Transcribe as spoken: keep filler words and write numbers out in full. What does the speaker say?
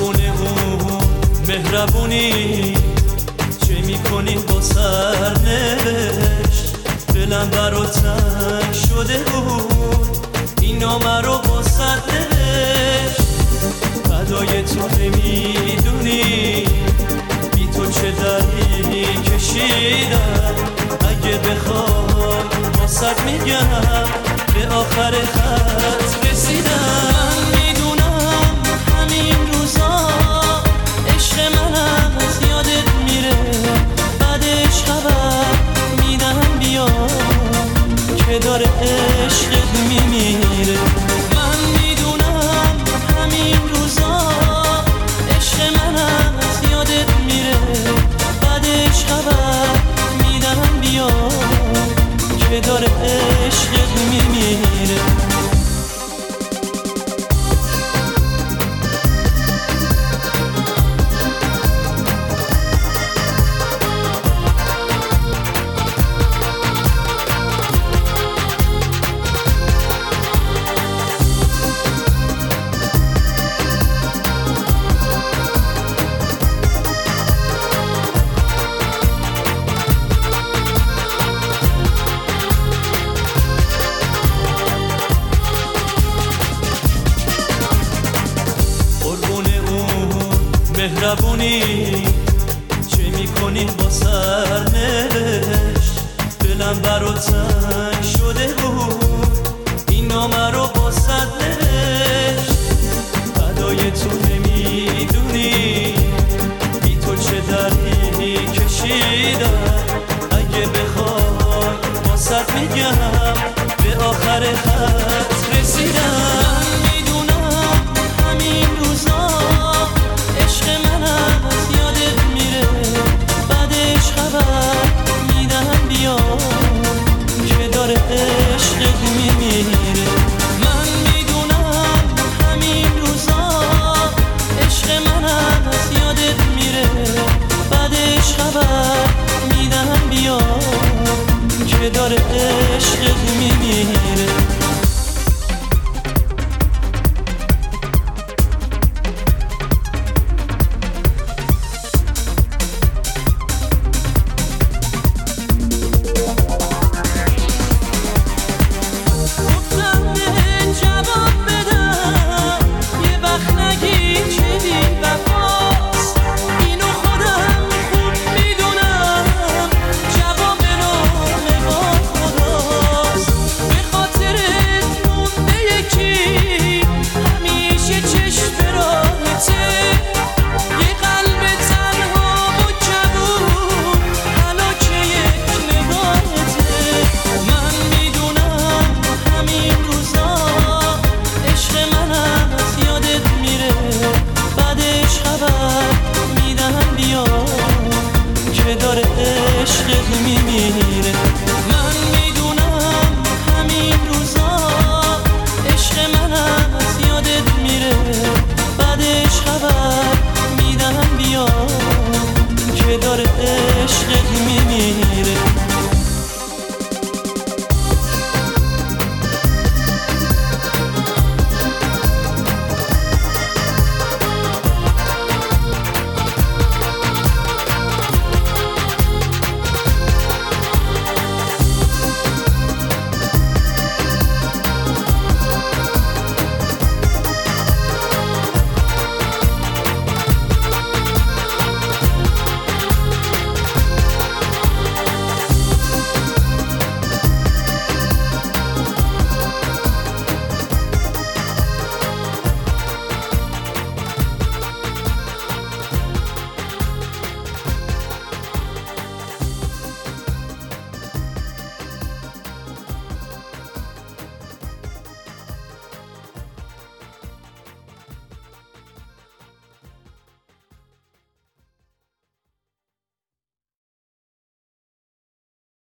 قربون اون مهربونی چه میکنی با سرنوشت؟ دلم برا تنگ شده بود این نامه رو با صد نوشت. فدای تو نمیدونی بی تو چه دردی کشیدم. اگه بخوام با صد میگم به آخر خط رسیدم. میدونم همین روزا عشق منم از یادت میره، بعدش خبر میدم بیا که داره عشقت میمیره. من میدونم همین روزا عشق منم از یادت میره، بعدش خبر میدم بیا که داره عشقت میمیره. مهربونی چه میکنی با سرنوشت؟ دلم برا تنگ شده بود این نامه رو با صد نوشت. فدای تو نمیدونی بی تو چه دردی کشیدم. اگه بخوای با صد میگم به آخر خط رسیدم. میدونم همین روزا عشق منم از یادت میره، بعدش خبر میدم بیا که داره عشقت میمیره. من میدونم همین روزا عشق منم از یادت میره، بعدش خبر میدم بیا که داره عشقت میمیره. خبر